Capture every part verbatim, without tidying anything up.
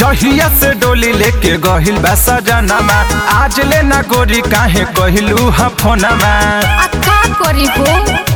जहिया से डोली लेके गहिल बा सजनमा, आज ले ना गोरी काहे कहिलू हा फोनमा। अक्का करी हो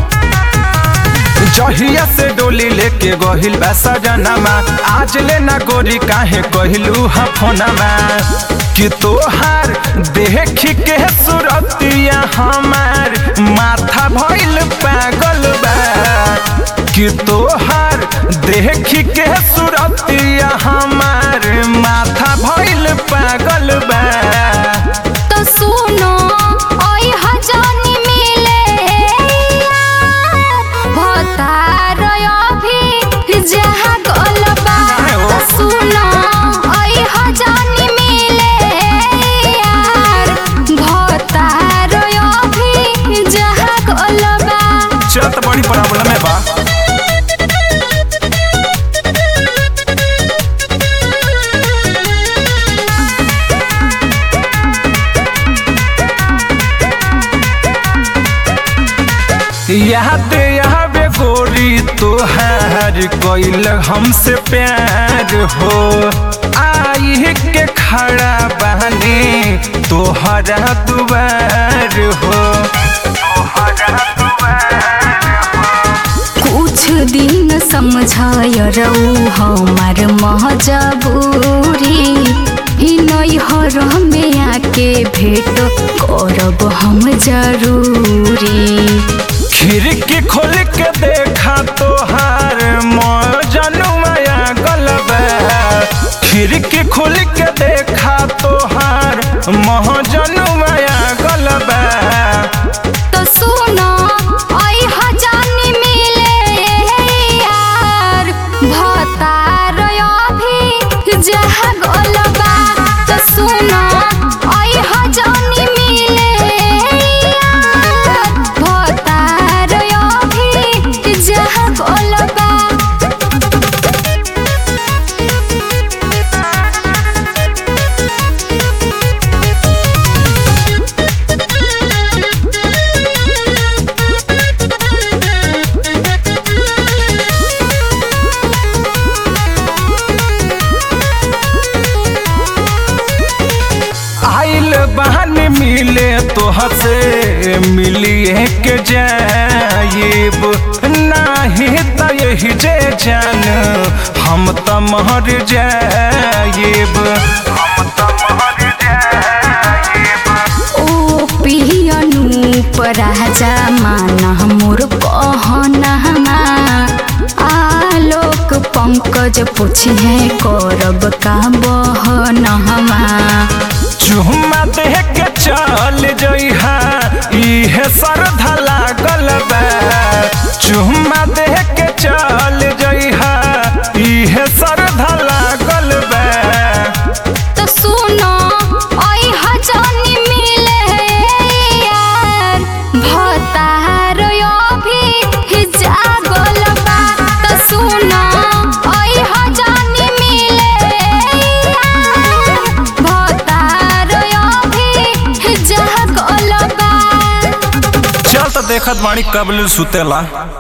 जहिया से डोली लेके गहिल बा सजनमा, आज ले ना गोरी काहे कहिलू हा फोनमा। कि तोहार देख के सुरतिया हमार माथा भइल पागल बा। कि तोहार देख के सुरतिया हमार माथा भइल पागल बा। तो सुनो ओई हजानी मिले भतार अभी जहाँ गलबा। तो सुनो ओई हजानी मिले यार भतार अभी जहाँ गलबा। चल तो बड़ी प्रॉब्लम है बा। याद आवे गोरी तोहार कइल हमसे प्यार हो। आई के खड़ा बहनी तोहरा दुआर हो। कुछ दिन समझाय रहू हमार मजबूरी, ही नैहर में आके भेंट करब हम जरूरी। खिड़की खोल के देखा तोहार मजनुआ गलबा। खिड़की खोल के देखा तोहार महजनुआ गलबा। तो सुनो ओई हजानी मिले यार भतार अभी जहाँ गलबा। तो सुनो ओई हजानी मिले यार भतार अभी जहाँ गलबा। आइल बहन मिले तोहर से मिलिए के जाइब। नाही त यही जे जान हम त मर जाइब। ओ पियनूप राजा माना मोर कहना, आलोक पंकज पूछे करब का बहनवा। चुम्मा देह के चल जइहा इहे श्रद्धा लागल बा। चुम्मा देह के चल जइहा इहे श्रद्धा लागल बा। तो सुनो ओई हजानी मिले यार भतार अभी जागल बा। तो सुनो ओई हजानी मिले यार भतार अभी जागल बा। चल तो देखत बाणी कबल सुतेला।